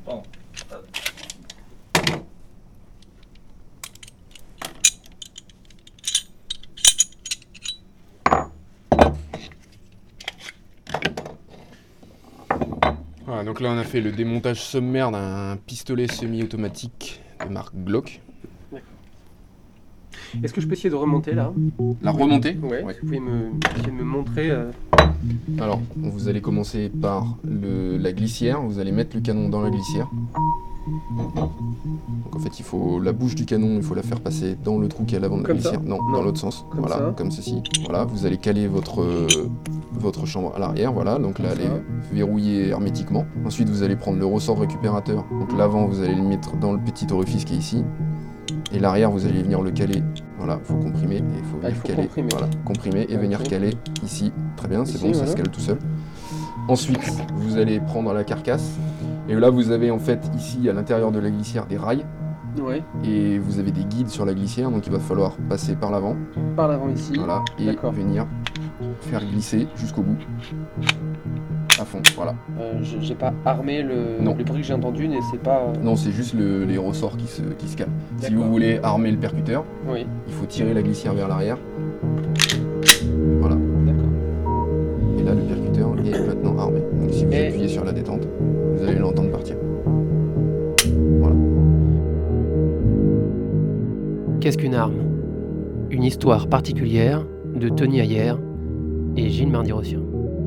Pardon. Hop. Voilà, donc là on a fait le démontage sommaire d'un pistolet semi-automatique de marque Glock. Est-ce que je peux essayer de remonter là? La remontée? Ouais. Vous pouvez essayer de me montrer. Alors, vous allez commencer par la glissière, vous allez mettre le canon dans la glissière. Donc en fait, il faut la bouche du canon, il faut la faire passer dans le trou qui est à l'avant de la Comme glissière. ça? Non, Non. dans l'autre sens. Comme Voilà, ça. comme ceci. Voilà, vous allez caler votre chambre à l'arrière, voilà. Donc là, elle est verrouillée hermétiquement. Ensuite, vous allez prendre le ressort récupérateur. Donc l'avant, vous allez le mettre dans le petit orifice qui est ici. Et l'arrière, vous allez venir le caler. Voilà, il faut comprimer et il faut venir caler. comprimer. Voilà, comprimer et venir caler ici. Très bien, c'est Ici, bon, ça voilà. se cale tout seul. Ensuite, vous allez prendre la carcasse. Et là, vous avez en fait ici à l'intérieur de la glissière des rails. Ouais. Et vous avez des guides sur la glissière, donc il va falloir passer par l'avant. Par l'avant ici. Voilà, et D'accord. venir faire glisser jusqu'au bout. À fond, voilà. J'ai pas armé Non. le bruit que j'ai entendu, mais c'est pas. Non, c'est juste les ressorts qui se calent. Si D'accord. vous voulez armer le percuteur, Oui. il faut tirer la glissière vers l'arrière. Voilà. D'accord. Et là, le percuteur est maintenant armé. Donc si vous Et- appuyez sur la détente, vous allez l'entendre partir. Voilà. Qu'est-ce qu'une arme? Une histoire particulière de Tony Ayer et Gilles Mardy-Rossien.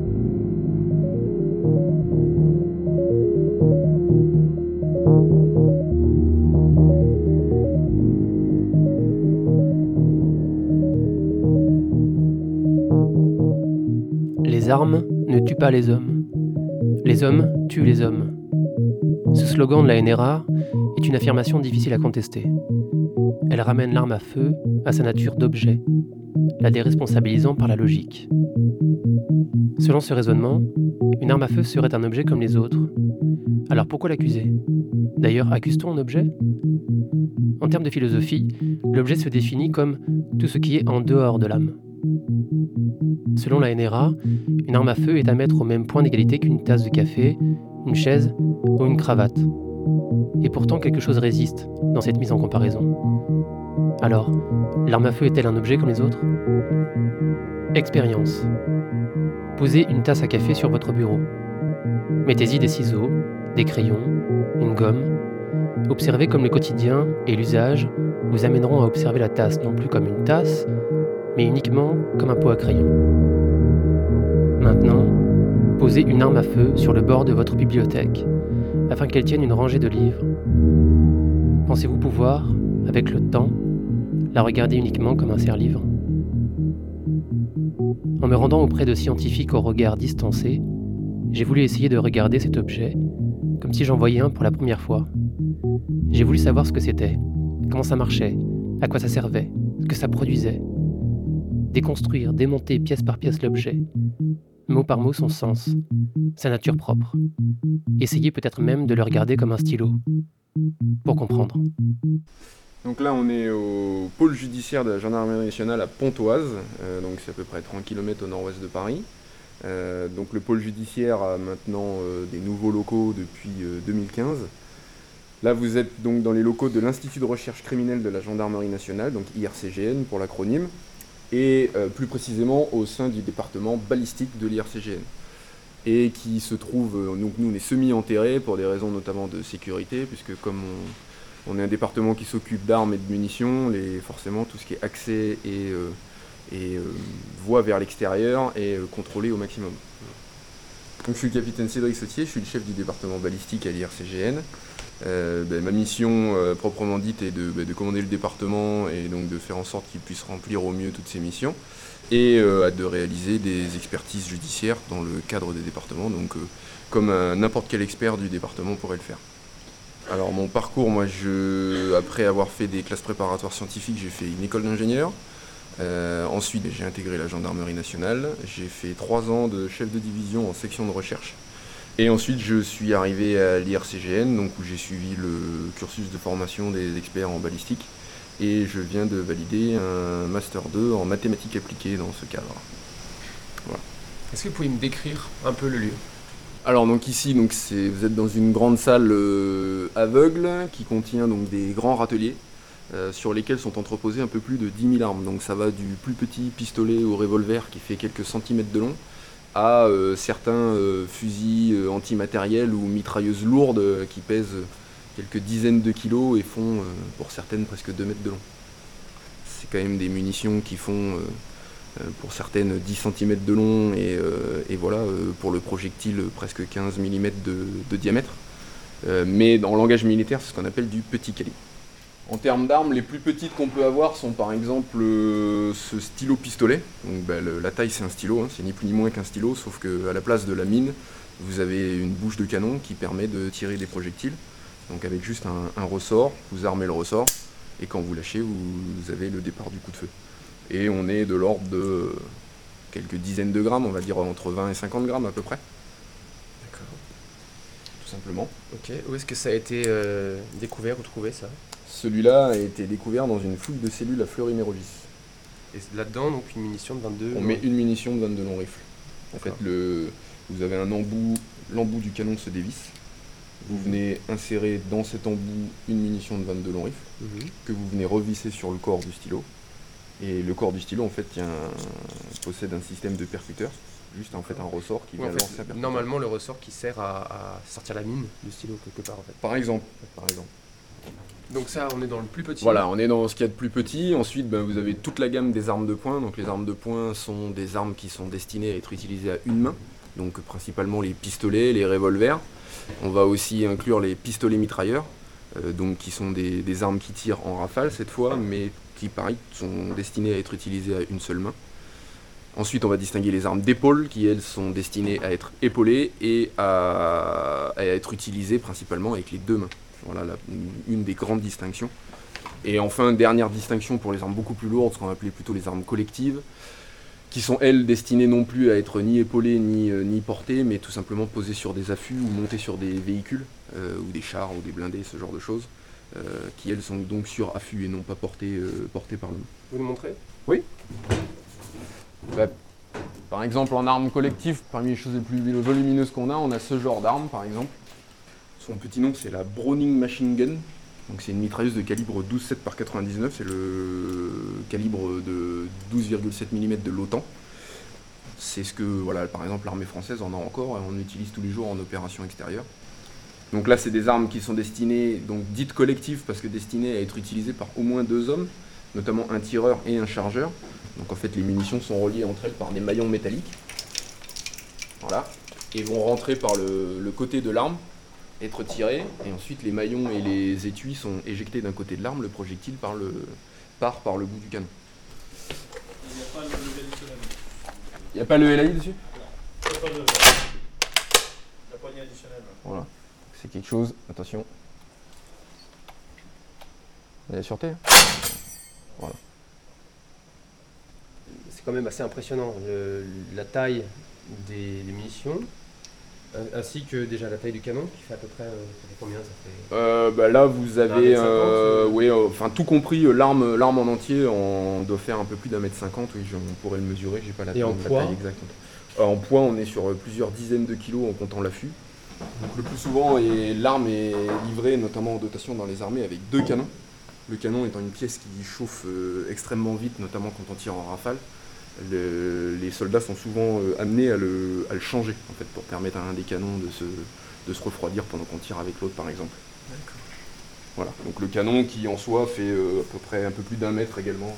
Les armes ne tuent pas les hommes. Les hommes tuent les hommes. Ce slogan de la NRA est une affirmation difficile à contester. Elle ramène l'arme à feu à sa nature d'objet, la déresponsabilisant par la logique. Selon ce raisonnement, une arme à feu serait un objet comme les autres. Alors pourquoi l'accuser? D'ailleurs, accuse-t-on un objet? En termes de philosophie, l'objet se définit comme tout ce qui est en dehors de l'âme. Selon la NRA, une arme à feu est à mettre au même point d'égalité qu'une tasse de café, une chaise ou une cravate. Et pourtant, quelque chose résiste dans cette mise en comparaison. Alors, l'arme à feu est-elle un objet comme les autres? Expérience. Posez une tasse à café sur votre bureau. Mettez-y des ciseaux, des crayons, une gomme. Observez comme le quotidien et l'usage vous amèneront à observer la tasse non plus comme une tasse, mais uniquement comme un pot à crayon. Maintenant, posez une arme à feu sur le bord de votre bibliothèque, afin qu'elle tienne une rangée de livres. Pensez-vous pouvoir, avec le temps, la regarder uniquement comme un serre-livre? En me rendant auprès de scientifiques au regard distancé, j'ai voulu essayer de regarder cet objet comme si j'en voyais un pour la première fois. J'ai voulu savoir ce que c'était, comment ça marchait, à quoi ça servait, ce que ça produisait. Déconstruire, démonter pièce par pièce l'objet, mot par mot son sens, sa nature propre. Essayer peut-être même de le regarder comme un stylo, pour comprendre. Donc là, on est au pôle judiciaire de la gendarmerie nationale à Pontoise, donc c'est à peu près 30 km au nord-ouest de Paris. Donc le pôle judiciaire a maintenant des nouveaux locaux depuis 2015. Là, vous êtes donc dans les locaux de l'Institut de recherche criminelle de la gendarmerie nationale, donc IRCGN pour l'acronyme, et plus précisément au sein du département balistique de l'IRCGN. Et qui se trouve, donc nous on est semi-enterrés pour des raisons notamment de sécurité, puisque comme on est un département qui s'occupe d'armes et de munitions, forcément tout ce qui est accès et voie vers l'extérieur est contrôlé au maximum. Donc je suis le capitaine Cédric Sautier, je suis le chef du département balistique à l'IRCGN. Ma mission proprement dite est de commander le département et donc de faire en sorte qu'il puisse remplir au mieux toutes ses missions et de réaliser des expertises judiciaires dans le cadre des départements, donc comme n'importe quel expert du département pourrait le faire. Alors mon parcours, moi après avoir fait des classes préparatoires scientifiques, j'ai fait une école d'ingénieur. Ensuite j'ai intégré la gendarmerie nationale, j'ai fait 3 ans de chef de division en section de recherche. Et ensuite, je suis arrivé à l'IRCGN, donc où j'ai suivi le cursus de formation des experts en balistique. Et je viens de valider un Master 2 en mathématiques appliquées dans ce cadre. Voilà. Est-ce que vous pouvez me décrire un peu le lieu? Alors donc ici, vous êtes dans une grande salle aveugle qui contient donc des grands râteliers sur lesquels sont entreposés un peu plus de 10 000 armes. Donc ça va du plus petit pistolet ou revolver qui fait quelques centimètres de long à certains fusils antimatériels ou mitrailleuses lourdes qui pèsent quelques dizaines de kilos et font pour certaines presque 2 mètres de long. C'est quand même des munitions qui font pour certaines 10 cm de long et voilà, pour le projectile presque 15 mm de diamètre. Mais en langage militaire, c'est ce qu'on appelle du petit calibre. En termes d'armes, les plus petites qu'on peut avoir sont par exemple ce stylo pistolet. Donc, la taille c'est un stylo, hein, c'est ni plus ni moins qu'un stylo, sauf qu'à la place de la mine, vous avez une bouche de canon qui permet de tirer des projectiles. Donc avec juste un ressort, vous armez le ressort, et quand vous lâchez, vous avez le départ du coup de feu. Et on est de l'ordre de quelques dizaines de grammes, on va dire entre 20 et 50 grammes à peu près. D'accord. Tout simplement. Ok. Où est-ce que ça a été découvert ou trouvé ça? Celui-là a été découvert dans une fouille de cellules à Fleury-Mérogis. Et là-dedans, donc une munition de 22. On met une munition de 22 longs rifles. En fait, vous avez un embout, l'embout du canon se dévisse. Vous venez insérer dans cet embout une munition de 22 longs rifles que vous venez revisser sur le corps du stylo. Et le corps du stylo, en fait, possède un système de percuteur. Juste en fait un ressort qui vient lancer un percuteur. Normalement, le ressort qui sert à sortir la mine du stylo quelque part en fait. Par exemple. Donc ça, on est dans le plus petit. Voilà, on est dans ce qu'il y a de plus petit. Ensuite, vous avez toute la gamme des armes de poing. Donc les armes de poing sont des armes qui sont destinées à être utilisées à une main. Donc principalement les pistolets, les revolvers. On va aussi inclure les pistolets mitrailleurs, donc qui sont des armes qui tirent en rafale cette fois, mais qui pareil sont destinées à être utilisées à une seule main. Ensuite, on va distinguer les armes d'épaule, qui elles sont destinées à être épaulées et à être utilisées principalement avec les deux mains. Voilà une des grandes distinctions. Et enfin, dernière distinction pour les armes beaucoup plus lourdes, ce qu'on va appeler plutôt les armes collectives, qui sont elles destinées non plus à être ni épaulées ni portées, mais tout simplement posées sur des affûts ou montées sur des véhicules, ou des chars ou des blindés, ce genre de choses, qui elles sont donc sur affût et non pas portées par l'homme. Vous nous montrez? Oui. Par exemple, en armes collectives, parmi les choses les plus volumineuses qu'on a, on a ce genre d'arme par exemple. Son petit nom c'est la Browning Machine Gun. Donc c'est une mitrailleuse de calibre 12,7 par 99, c'est le calibre de 12,7 mm de l'OTAN. C'est ce que, voilà, par exemple, l'armée française en a encore et on utilise tous les jours en opération extérieure. Donc là, c'est des armes qui sont destinées, donc dites collectives, parce que destinées à être utilisées par au moins 2 hommes, notamment un tireur et un chargeur. Donc en fait, les munitions sont reliées entre elles par des maillons métalliques. Voilà. Et vont rentrer par le côté de l'arme, être tirés, et ensuite les maillons et les étuis sont éjectés d'un côté de l'arme, le projectile part par le bout du canon. Il n'y a pas le LAI dessus? Il n'y a pas la poignée additionnelle. Voilà. C'est quelque chose, attention. Il y a la sûreté. Voilà. C'est quand même assez impressionnant, la taille des munitions, ainsi que déjà la taille du canon, qui fait à peu près, ça fait combien ça fait Là vous avez, 1m50, oui, enfin tout compris, l'arme en entier, on doit faire un peu plus d'1m50, oui, on pourrait le mesurer, j'ai pas la Et en la poids taille exacte. En poids, on est sur plusieurs dizaines de kilos en comptant l'affût. Donc le plus souvent, l'arme est livrée notamment en dotation dans les armées avec 2 canons. Le canon étant une pièce qui chauffe extrêmement vite, notamment quand on tire en rafale. Les soldats sont souvent amenés à le changer en fait, pour permettre à un des canons de se refroidir pendant qu'on tire avec l'autre par exemple. D'accord. Voilà, donc le canon qui en soi fait à peu près un peu plus d'1 mètre également.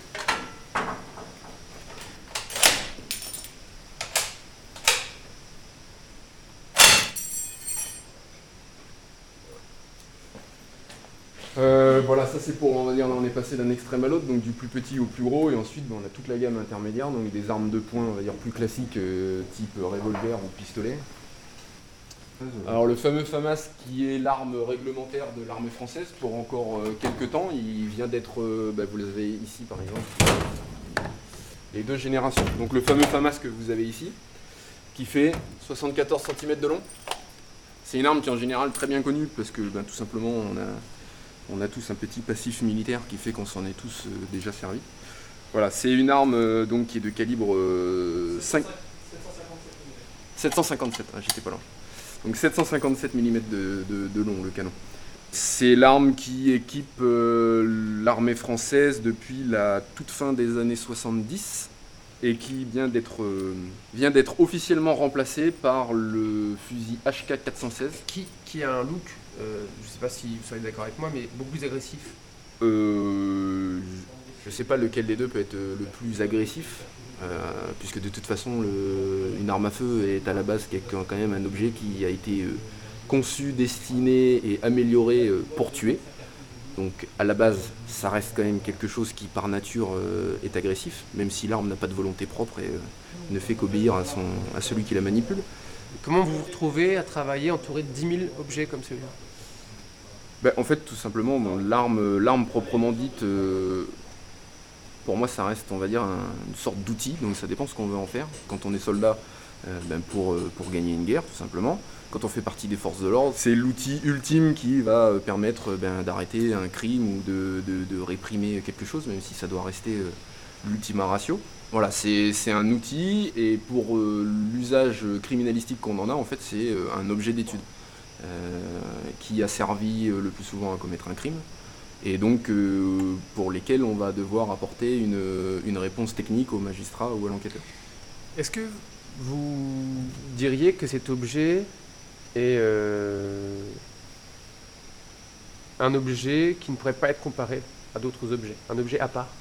Voilà, ça c'est pour, on va dire, on est passé d'un extrême à l'autre, donc du plus petit au plus gros, et ensuite on a toute la gamme intermédiaire, donc des armes de poing, on va dire, plus classiques, type revolver ou pistolet. Alors le fameux FAMAS qui est l'arme réglementaire de l'armée française pour encore quelques temps, il vient d'être, vous l'avez ici par exemple, les 2 générations. Donc le fameux FAMAS que vous avez ici, qui fait 74 cm de long, c'est une arme qui est en général très bien connue parce que tout simplement on a tous un petit passif militaire qui fait qu'on s'en est tous déjà servi. Voilà, c'est une arme donc qui est de calibre 757, j'étais pas loin. Donc 757 mm de long, le canon. C'est l'arme qui équipe l'armée française depuis la toute fin des années 70 et qui vient d'être officiellement remplacée par le fusil HK 416. Qui a un look, je ne sais pas si vous seriez d'accord avec moi, mais beaucoup plus agressif. Je sais pas lequel des deux peut être le plus agressif, puisque de toute façon une arme à feu est à la base quand même un objet qui a été conçu, destiné et amélioré pour tuer. Donc à la base ça reste quand même quelque chose qui par nature est agressif, même si l'arme n'a pas de volonté propre et ne fait qu'obéir à celui qui la manipule. Comment vous vous retrouvez à travailler entouré de 10 000 objets comme celui-là? En fait, tout simplement, l'arme proprement dite, pour moi, ça reste, on va dire, une sorte d'outil. Donc ça dépend ce qu'on veut en faire. Quand on est soldat, pour gagner une guerre, tout simplement. Quand on fait partie des forces de l'ordre, c'est l'outil ultime qui va permettre d'arrêter un crime ou de réprimer quelque chose, même si ça doit rester l'ultima ratio. Voilà, c'est un outil, et pour l'usage criminalistique qu'on en a, en fait, c'est un objet d'étude. Qui a servi le plus souvent à commettre un crime, et donc pour lesquels on va devoir apporter une réponse technique au magistrat ou à l'enquêteur. Est-ce que vous diriez que cet objet est un objet qui ne pourrait pas être comparé à d'autres objets, un objet à part?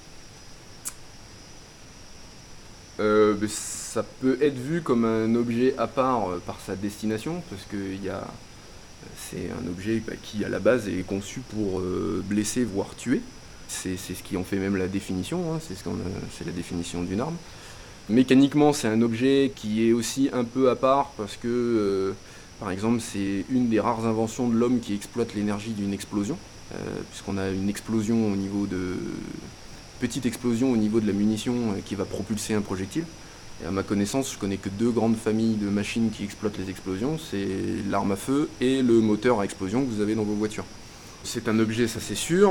Ça peut être vu comme un objet à part par sa destination, parce que c'est un objet qui à la base est conçu pour blesser voire tuer. C'est ce qui en fait même la définition, hein, c'est la définition d'une arme. Mécaniquement, c'est un objet qui est aussi un peu à part parce que par exemple c'est une des rares inventions de l'homme qui exploite l'énergie d'une explosion, puisqu'on a une explosion petite explosion au niveau de la munition qui va propulser un projectile. Et à ma connaissance, je connais que 2 grandes familles de machines qui exploitent les explosions, c'est l'arme à feu et le moteur à explosion que vous avez dans vos voitures. C'est un objet, ça c'est sûr,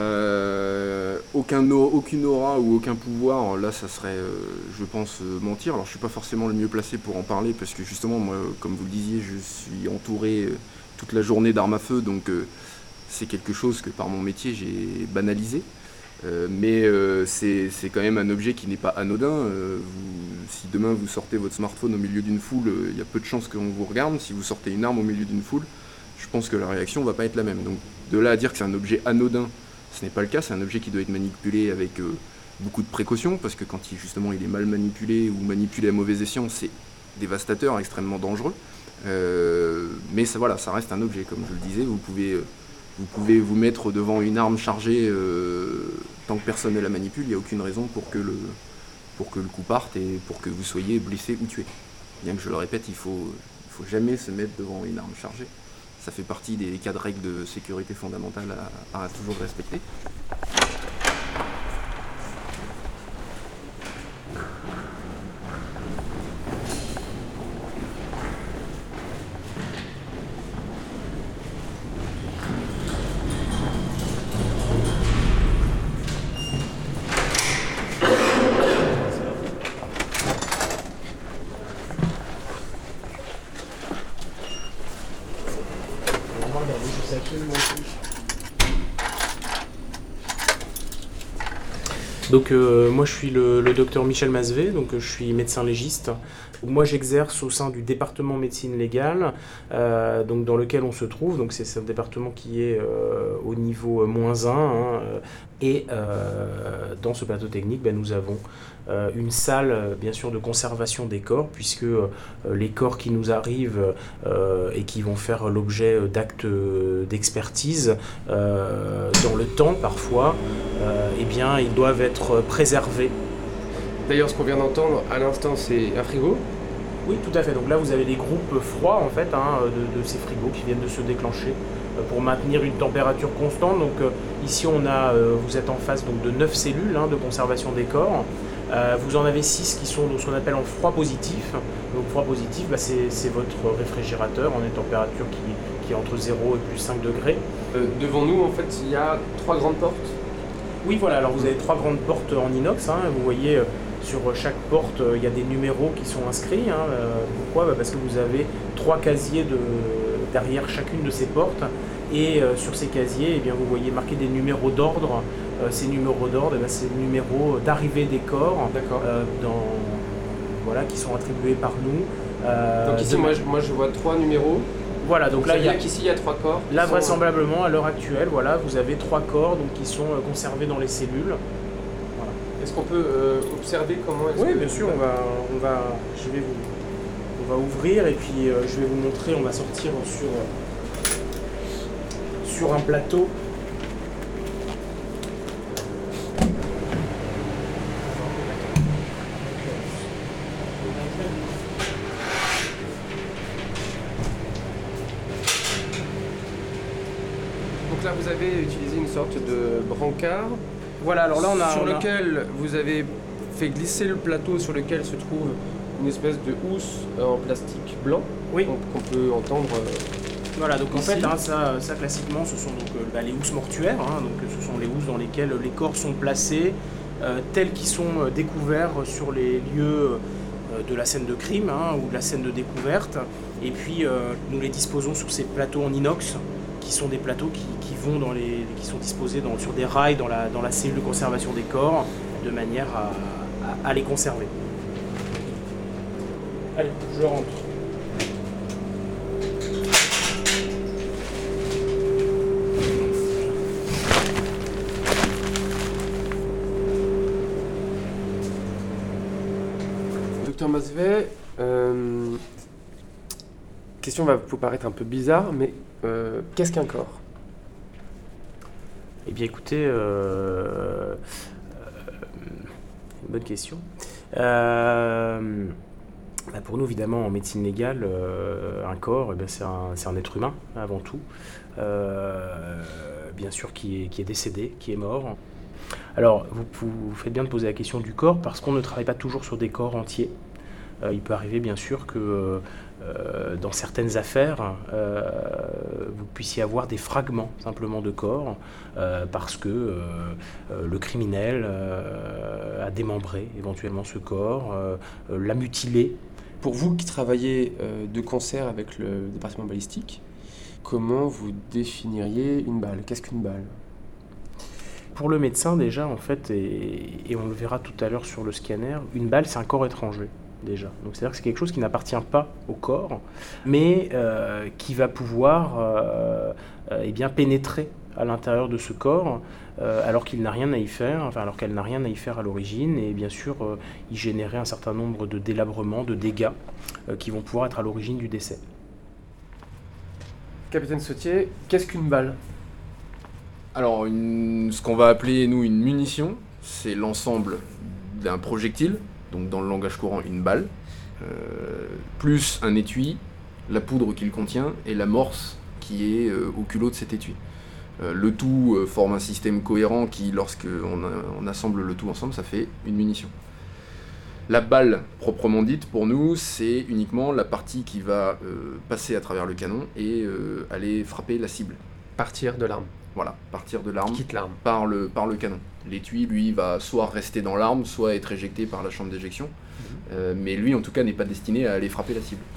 aucune aura ou aucun pouvoir, là ça serait, je pense, mentir. Alors je suis pas forcément le mieux placé pour en parler, parce que justement, moi, comme vous le disiez, je suis entouré toute la journée d'armes à feu, donc c'est quelque chose que par mon métier j'ai banalisé. Mais c'est quand même un objet qui n'est pas anodin. Si demain vous sortez votre smartphone au milieu d'une foule, il y a peu de chances qu'on vous regarde. Si vous sortez une arme au milieu d'une foule, je pense que la réaction ne va pas être la même. Donc de là à dire que c'est un objet anodin, ce n'est pas le cas. C'est un objet qui doit être manipulé avec beaucoup de précautions, parce que quand justement il est mal manipulé ou manipulé à mauvais escient, c'est dévastateur, extrêmement dangereux. Mais ça reste un objet, comme je le disais. Vous pouvez vous mettre devant une arme chargée, tant que personne ne la manipule, il n'y a aucune raison pour que le coup parte et pour que vous soyez blessé ou tué. Bien que je le répète, il faut jamais se mettre devant une arme chargée. Ça fait partie des cadres règles de sécurité fondamentales à toujours respecter. Donc moi je suis le docteur Michel Masvé, donc je suis médecin légiste. Moi j'exerce au sein du département médecine légale, donc dans lequel on se trouve. Donc c'est un département qui est au niveau -1, hein, et dans ce plateau technique, nous avons une salle bien sûr de conservation des corps, puisque les corps qui nous arrivent et qui vont faire l'objet d'actes d'expertise dans le temps parfois, ils doivent être préservés. D'ailleurs, ce qu'on vient d'entendre à l'instant, c'est un frigo. Oui, tout à fait. Donc là, vous avez des groupes froids en fait, de ces frigos qui viennent de se déclencher pour maintenir une température constante. Donc ici, vous êtes en face donc, de 9 cellules de conservation des corps. Vous en avez 6 qui sont ce qu'on appelle en froid positif. Donc froid positif, c'est votre réfrigérateur en une température qui est entre 0 et plus 5 degrés. Devant nous, en fait, il y a 3 grandes portes. Oui, voilà. Alors vous avez 3 grandes portes en inox. Vous voyez Sur chaque porte, il y a des numéros qui sont inscrits. Hein. Pourquoi ? Parce que vous avez 3 casiers derrière chacune de ces portes. Et sur ces casiers, eh bien, vous voyez marquer des numéros d'ordre. Ces numéros d'ordre, eh bien, c'est les numéros d'arrivée des corps qui sont attribués par nous. Donc ici, moi je vois 3 numéros. Voilà, donc là, qu'ici il y a 3 corps. Là, vraisemblablement, à l'heure actuelle, voilà, vous avez 3 corps donc, qui sont conservés dans les cellules. Voilà. Est-ce qu'on peut observer comment est-ce Oui, que... bien sûr, on va ouvrir et puis je vais vous montrer, on va sortir sur un plateau. Donc là, vous avez utilisé une sorte de brancard. Voilà, alors là, lequel vous avez fait glisser le plateau sur lequel se trouve une espèce de housse en plastique blanc. Oui. Qu'on peut entendre. Voilà, donc ici. en fait, hein, ça classiquement, ce sont donc, les housses mortuaires. Hein, donc ce sont les housses dans lesquelles les corps sont placés, tels qu'ils sont découverts sur les lieux de la scène de crime ou de la scène de découverte. Et puis, nous les disposons sur ces plateaux en inox, qui sont des plateaux qui sont disposés sur des rails dans la cellule de conservation des corps, de manière à les conserver. Allez, je rentre. Docteur Masvet, question va vous paraître un peu bizarre, mais qu'est-ce qu'un corps ? Eh bien écoutez, bonne question. Pour nous, évidemment, en médecine légale, un corps, c'est un être humain, avant tout. Bien sûr, qui est décédé, qui est mort. Alors, vous faites bien de poser la question du corps, parce qu'on ne travaille pas toujours sur des corps entiers. Il peut arriver, bien sûr, que dans certaines affaires, vous puissiez avoir des fragments, simplement, de corps, parce que le criminel a démembré, éventuellement, ce corps, l'a mutilé. Pour vous qui travaillez de concert avec le département balistique, comment vous définiriez une balle ? Qu'est-ce qu'une balle ? Pour le médecin, déjà, en fait, et on le verra tout à l'heure sur le scanner, une balle, c'est un corps étranger, déjà. Donc, c'est-à-dire que c'est quelque chose qui n'appartient pas au corps, mais qui va pouvoir pénétrer à l'intérieur de ce corps, alors qu'il n'a rien à y faire, alors qu'elle n'a rien à y faire à l'origine, et bien sûr, y générer un certain nombre de délabrements, de dégâts, qui vont pouvoir être à l'origine du décès. Capitaine Sautier, qu'est-ce qu'une balle ? Alors, ce qu'on va appeler, nous, une munition, c'est l'ensemble d'un projectile, donc dans le langage courant, une balle, plus un étui, la poudre qu'il contient et l'amorce qui est au culot de cet étui. Le tout forme un système cohérent qui, lorsqu'on assemble le tout ensemble, ça fait une munition. La balle, proprement dite, pour nous, c'est uniquement la partie qui va passer à travers le canon et aller frapper la cible. Partir de l'arme. Voilà, partir de l'arme, Quitte l'arme. par le canon. L'étui, lui, va soit rester dans l'arme, soit être éjecté par la chambre d'éjection. Mais lui, en tout cas, n'est pas destiné à aller frapper la cible.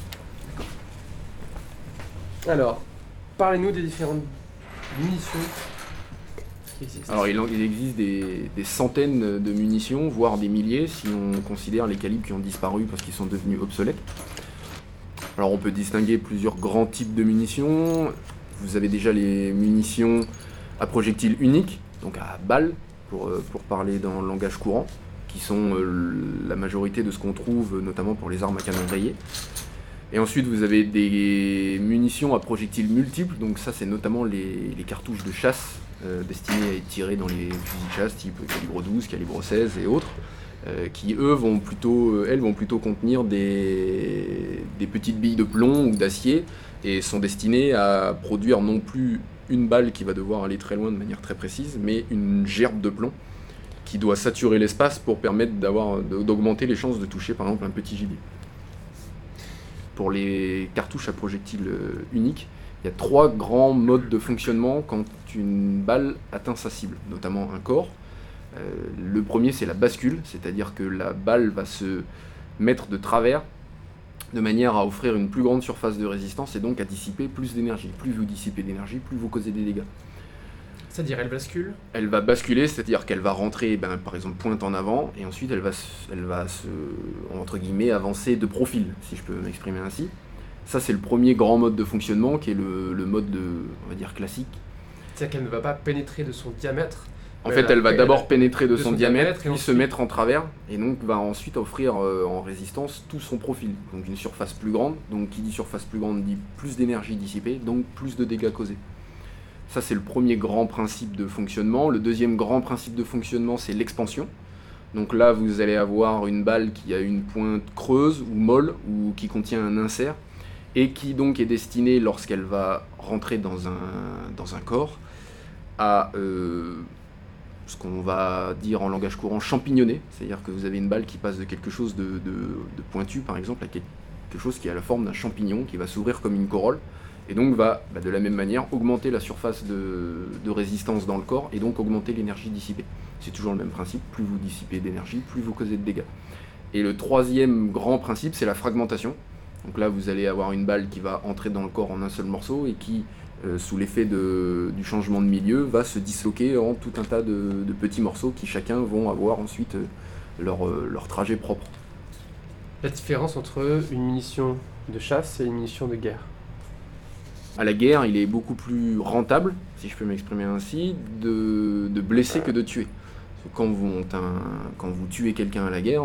Alors, parlez-nous des différentes munitions qui existent. Alors, il existe des centaines de munitions, voire des milliers, si on considère les calibres qui ont disparu parce qu'ils sont devenus obsolètes. Alors, on peut distinguer plusieurs grands types de munitions. Vous avez déjà les munitions à projectile unique, donc à balles, pour parler dans le langage courant, qui sont la majorité de ce qu'on trouve, notamment pour les armes à canon rayé. Et ensuite, vous avez des munitions à projectiles multiples, donc ça, c'est notamment les cartouches de chasse destinées à être tirées dans les fusils de chasse, type calibre 12, calibre 16 et autres, qui, eux, vont plutôt contenir des petites billes de plomb ou d'acier, et sont destinées à produire non plus une balle qui va devoir aller très loin de manière très précise, mais une gerbe de plomb qui doit saturer l'espace pour permettre d'augmenter les chances de toucher par exemple un petit gibier. Pour les cartouches à projectile unique, il y a 3 grands modes de fonctionnement quand une balle atteint sa cible, notamment un corps. Le premier, c'est la bascule, c'est-à-dire que la balle va se mettre de travers de manière à offrir une plus grande surface de résistance et donc à dissiper plus d'énergie. Plus vous dissipez d'énergie, plus vous causez des dégâts. C'est-à-dire, elle bascule. Elle va basculer, c'est-à-dire qu'elle va rentrer, par exemple, pointe en avant, et ensuite elle va se, entre guillemets, avancer de profil, si je peux m'exprimer ainsi. Ça, c'est le premier grand mode de fonctionnement, qui est le mode on va dire, classique. C'est-à-dire qu'elle ne va pas pénétrer de son diamètre. En fait, elle va d'abord pénétrer de de son son diamètre, diamètre et puis se ensuite- mettre en travers, et donc va ensuite offrir en résistance tout son profil. Donc une surface plus grande, donc qui dit surface plus grande dit plus d'énergie dissipée, donc plus de dégâts causés. Ça, c'est le premier grand principe de fonctionnement. Le deuxième grand principe de fonctionnement, c'est l'expansion. Donc là, vous allez avoir une balle qui a une pointe creuse ou molle, ou qui contient un insert, et qui donc est destinée, lorsqu'elle va rentrer dans un corps, à ce qu'on va dire en langage courant champignonner. C'est-à-dire que vous avez une balle qui passe de quelque chose de pointu, par exemple, à quelque chose qui a la forme d'un champignon, qui va s'ouvrir comme une corolle, et donc va, de la même manière, augmenter la surface de résistance dans le corps, et donc augmenter l'énergie dissipée. C'est toujours le même principe, plus vous dissipez d'énergie, plus vous causez de dégâts. Et le troisième grand principe, c'est la fragmentation. Donc là, vous allez avoir une balle qui va entrer dans le corps en un seul morceau, et qui, sous l'effet du changement de milieu, va se disloquer en tout un tas de petits morceaux qui chacun vont avoir ensuite leur trajet propre. La différence entre une munition de chasse et une munition de guerre. À la guerre, il est beaucoup plus rentable, si je peux m'exprimer ainsi, de blesser que de tuer. Parce que quand vous tuez quelqu'un à la guerre,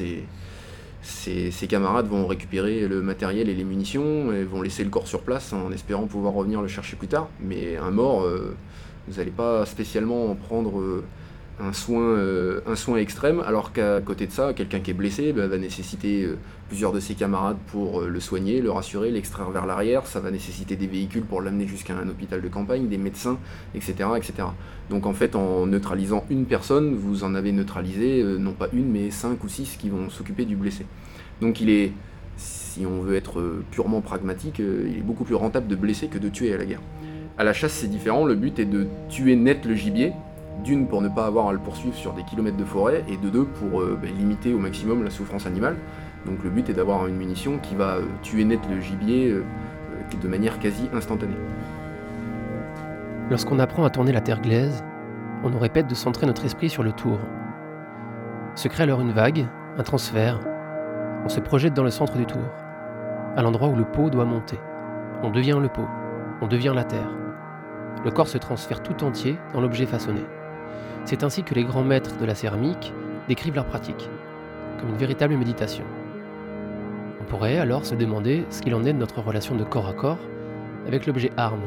ses camarades vont récupérer le matériel et les munitions et vont laisser le corps sur place en espérant pouvoir revenir le chercher plus tard. Mais un mort, vous n'allez pas spécialement en prendre un soin extrême, alors qu'à côté de ça, quelqu'un qui est blessé va nécessiter plusieurs de ses camarades pour le soigner, le rassurer, l'extraire vers l'arrière. Ça va nécessiter des véhicules pour l'amener jusqu'à un hôpital de campagne, des médecins, etc., etc. Donc en fait, en neutralisant une personne, vous en avez neutralisé non pas une, mais 5 ou 6 qui vont s'occuper du blessé. Donc si on veut être purement pragmatique, il est beaucoup plus rentable de blesser que de tuer à la guerre. À la chasse, c'est différent. Le but est de tuer net le gibier, d'une pour ne pas avoir à le poursuivre sur des kilomètres de forêt, et de deux pour limiter au maximum la souffrance animale. Donc le but est d'avoir une munition qui va tuer net le gibier de manière quasi instantanée. Lorsqu'on apprend à tourner la terre glaise, on nous répète de centrer notre esprit sur le tour. Se crée alors une vague, un transfert. On se projette dans le centre du tour, à l'endroit où le pot doit monter. On devient le pot, on devient la terre. Le corps se transfère tout entier dans l'objet façonné. C'est ainsi que les grands maîtres de la céramique décrivent leur pratique, comme une véritable méditation. On pourrait alors se demander ce qu'il en est de notre relation de corps à corps avec l'objet arme.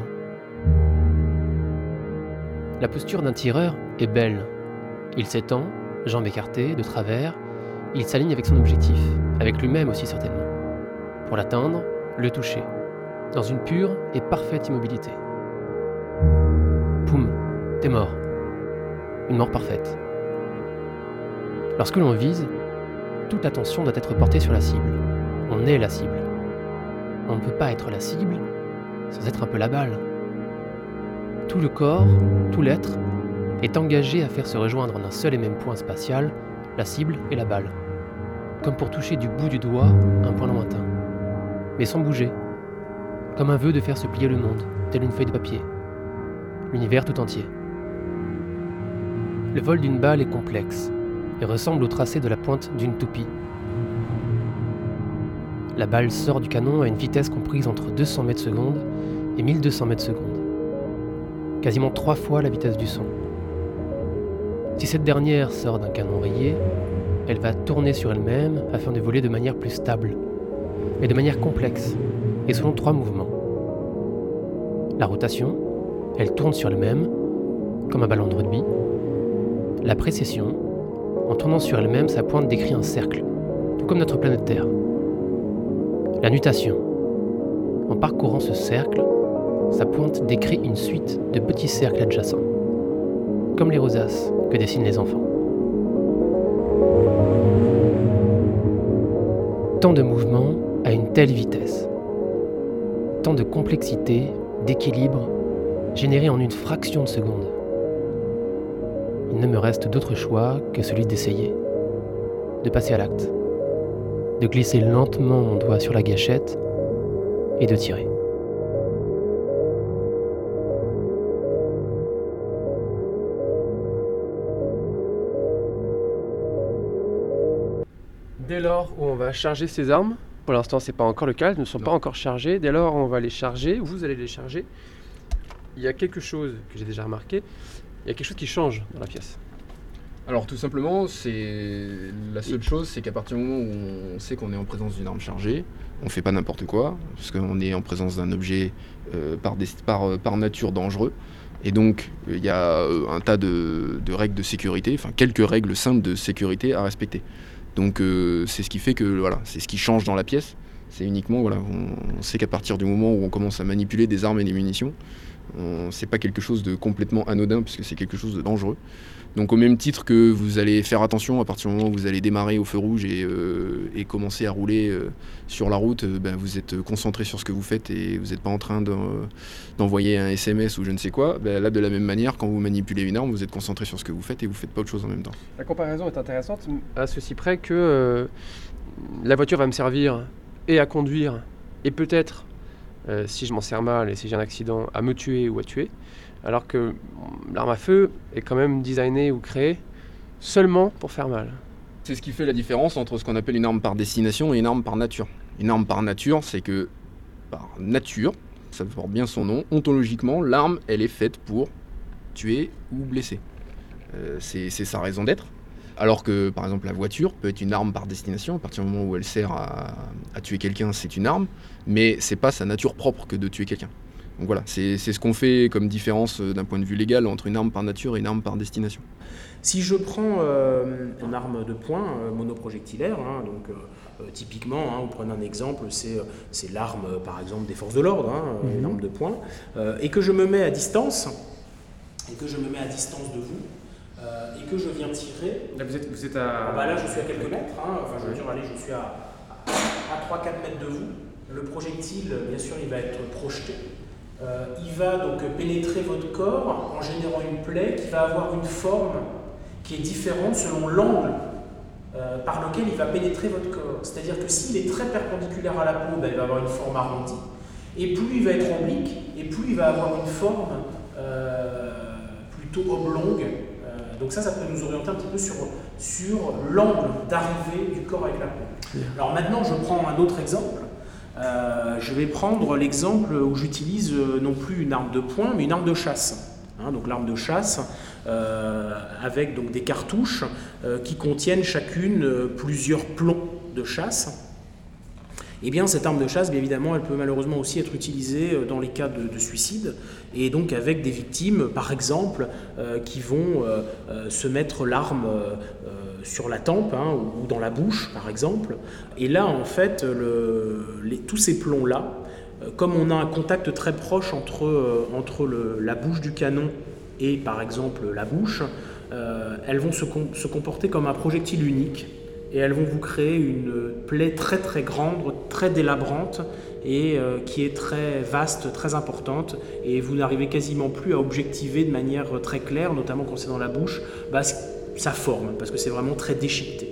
La posture d'un tireur est belle. Il s'étend, jambes écartées, de travers, il s'aligne avec son objectif, avec lui-même aussi certainement. Pour l'atteindre, le toucher, dans une pure et parfaite immobilité. Poum, t'es mort. Une mort parfaite. Lorsque l'on vise, toute l'attention doit être portée sur la cible. On est la cible. On ne peut pas être la cible sans être un peu la balle. Tout le corps, tout l'être, est engagé à faire se rejoindre en un seul et même point spatial la cible et la balle, comme pour toucher du bout du doigt un point lointain, mais sans bouger, comme un vœu de faire se plier le monde, tel une feuille de papier, l'univers tout entier. Le vol d'une balle est complexe et ressemble au tracé de la pointe d'une toupie. La balle sort du canon à une vitesse comprise entre 200 mètres secondes et 1200 mètres secondes, quasiment 3 fois la vitesse du son. Si cette dernière sort d'un canon rayé, elle va tourner sur elle-même afin de voler de manière plus stable, mais de manière complexe et selon 3 mouvements. La rotation, elle tourne sur elle-même, comme un ballon de rugby. La précession, en tournant sur elle-même, sa pointe décrit un cercle, tout comme notre planète Terre. La nutation, en parcourant ce cercle, sa pointe décrit une suite de petits cercles adjacents, comme les rosaces que dessinent les enfants. Tant de mouvements à une telle vitesse, tant de complexité, d'équilibre, générés en une fraction de seconde. il ne me reste d'autre choix que celui d'essayer, de passer à l'acte, de glisser lentement mon doigt sur la gâchette et de tirer. Dès lors où on va charger ces armes, pour l'instant c'est pas encore le cas, elles ne sont pas encore chargées, dès lors où on va les charger, vous allez les charger, il y a quelque chose que j'ai déjà remarqué, il y a quelque chose qui change dans la pièce. Alors tout simplement, c'est la seule chose, c'est qu'à partir du moment où on sait qu'on est en présence d'une arme chargée, on fait pas n'importe quoi, parce qu'on est en présence d'un objet par nature dangereux. Et donc il y a un tas de règles de sécurité, enfin quelques règles simples de sécurité à respecter. Donc c'est ce qui fait que voilà, c'est ce qui change dans la pièce. C'est uniquement voilà, on sait qu'à partir du moment où on commence à manipuler des armes et des munitions, c'est pas quelque chose de complètement anodin puisque c'est quelque chose de dangereux. Donc au même titre que vous allez faire attention à partir du moment où vous allez démarrer au feu rouge et commencer à rouler sur la route, vous êtes concentré sur ce que vous faites et vous n'êtes pas en train d'envoyer un SMS ou je ne sais quoi. Là de la même manière, quand vous manipulez une arme, vous êtes concentré sur ce que vous faites et vous ne faites pas autre chose en même temps. La comparaison est intéressante à ceci près que la voiture va me servir et à conduire et peut-être, si je m'en sers mal et si j'ai un accident, à me tuer ou à tuer. Alors que l'arme à feu est quand même designée ou créée seulement pour faire mal. C'est ce qui fait la différence entre ce qu'on appelle une arme par destination et une arme par nature. Une arme par nature, c'est que par nature, ça porte bien son nom, ontologiquement, l'arme, elle est faite pour tuer ou blesser. C'est sa raison d'être. Alors que, par exemple, la voiture peut être une arme par destination. À partir du moment où elle sert à tuer quelqu'un, c'est une arme, mais c'est pas sa nature propre que de tuer quelqu'un. Donc voilà, c'est ce qu'on fait comme différence d'un point de vue légal entre une arme par nature et une arme par destination. Si je prends une arme de poing monoprojectilaire, typiquement, vous prenez un exemple, c'est l'arme par exemple des forces de l'ordre, une arme de poing, et que je me mets à distance, de vous, et que je viens tirer. Là vous êtes à... Là je suis à quelques mètres, je suis à 3-4 mètres de vous. Le projectile, bien sûr, il va être projeté. Il va donc pénétrer votre corps en générant une plaie qui va avoir une forme qui est différente selon l'angle par lequel il va pénétrer votre corps. C'est-à-dire que s'il est très perpendiculaire à la peau, il va avoir une forme arrondie. Et plus il va être oblique, et plus il va avoir une forme plutôt oblongue. Donc ça peut nous orienter un petit peu sur l'angle d'arrivée du corps avec la peau. Alors maintenant, je prends un autre exemple. Je vais prendre l'exemple où j'utilise non plus une arme de poing, mais une arme de chasse. Donc l'arme de chasse avec donc des cartouches qui contiennent chacune plusieurs plombs de chasse. Eh bien, cette arme de chasse, bien évidemment, elle peut malheureusement aussi être utilisée dans les cas de suicide, et donc avec des victimes, par exemple, qui vont se mettre l'arme sur la tempe ou dans la bouche, par exemple. Et là, en fait, tous ces plombs-là, comme on a un contact très proche entre la bouche du canon et, par exemple, la bouche, elles vont se comporter comme un projectile unique. Et elles vont vous créer une plaie très très grande, très délabrante et qui est très vaste, très importante, et vous n'arrivez quasiment plus à objectiver de manière très claire, notamment quand c'est dans la bouche, sa forme, parce que c'est vraiment très déchiqueté.